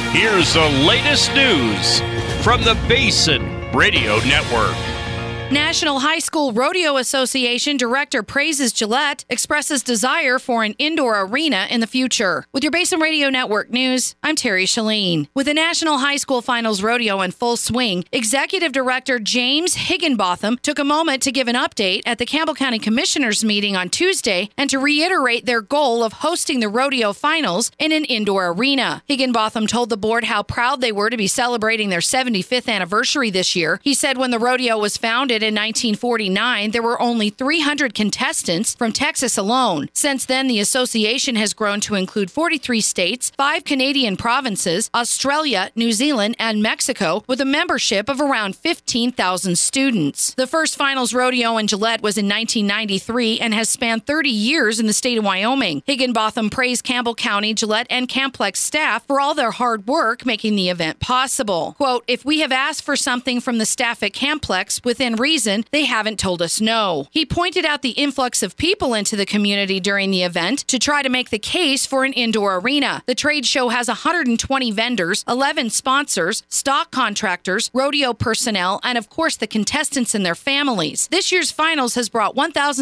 Here's the latest news from the Basin Radio Network. National High School Rodeo Association director praises Gillette, expresses desire for an indoor arena in the future. With your Basin Radio Network news, I'm Terry Shalene. With the National High School Finals Rodeo in full swing, Executive Director James Higginbotham took a moment to give an update at the Campbell County Commissioners meeting on Tuesday and to reiterate their goal of hosting the rodeo finals in an indoor arena. Higginbotham told the board how proud they were to be celebrating their 75th anniversary this year. He said when the rodeo was founded in 1949, there were only 300 contestants from Texas alone. Since then, the association has grown to include 43 states, 5 Canadian provinces, Australia, New Zealand, and Mexico, with a membership of around 15,000 students. The first finals rodeo in Gillette was in 1993 and has spanned 30 years in the state of Wyoming. Higginbotham praised Campbell County, Gillette, and Camplex staff for all their hard work making the event possible. Quote, "If we have asked for something from the staff at Camplex within reason, they haven't told us no." He pointed out the influx of people into the community during the event to try to make the case for an indoor arena. The trade show has 120 vendors, 11 sponsors, stock contractors, rodeo personnel, and of course the contestants and their families. This year's finals has brought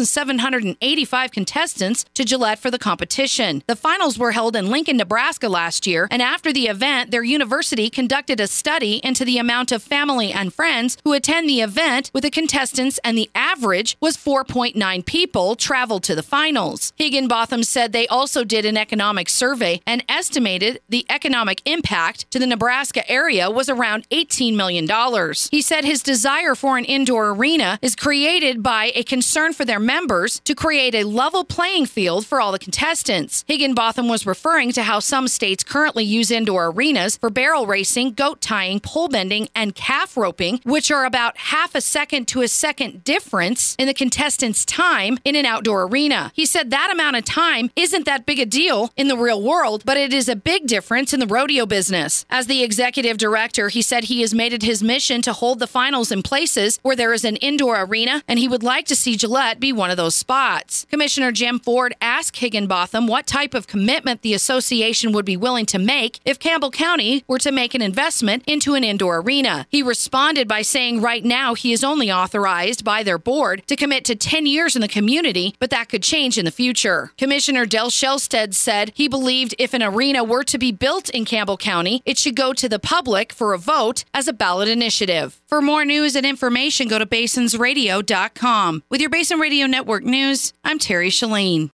1,785 contestants to Gillette for the competition. The finals were held in Lincoln, Nebraska last year, and after the event, their university conducted a study into the amount of family and friends who attend the event with the contestants, and the average was 4.9 people traveled to the finals. Higginbotham said they also did an economic survey and estimated the economic impact to the Nebraska area was around $18 million. He said his desire for an indoor arena is created by a concern for their members to create a level playing field for all the contestants. Higginbotham was referring to how some states currently use indoor arenas for barrel racing, goat tying, pole bending, and calf roping, which are about half a second to a second difference in the contestants' time in an outdoor arena. He said that amount of time isn't that big a deal in the real world, but it is a big difference in the rodeo business. As the executive director, he said he has made it his mission to hold the finals in places where there is an indoor arena, and he would like to see Gillette be one of those spots. Commissioner Jim Ford asked Higginbotham what type of commitment the association would be willing to make if Campbell County were to make an investment into an indoor arena. He responded by saying right now he is only authorized by their board to commit to 10 years in the community, but that could change in the future. Commissioner Del Shelstead said he believed if an arena were to be built in Campbell County, it should go to the public for a vote as a ballot initiative. For more news and information, go to basinsradio.com. With your Basin Radio Network news, I'm Terry Shalene.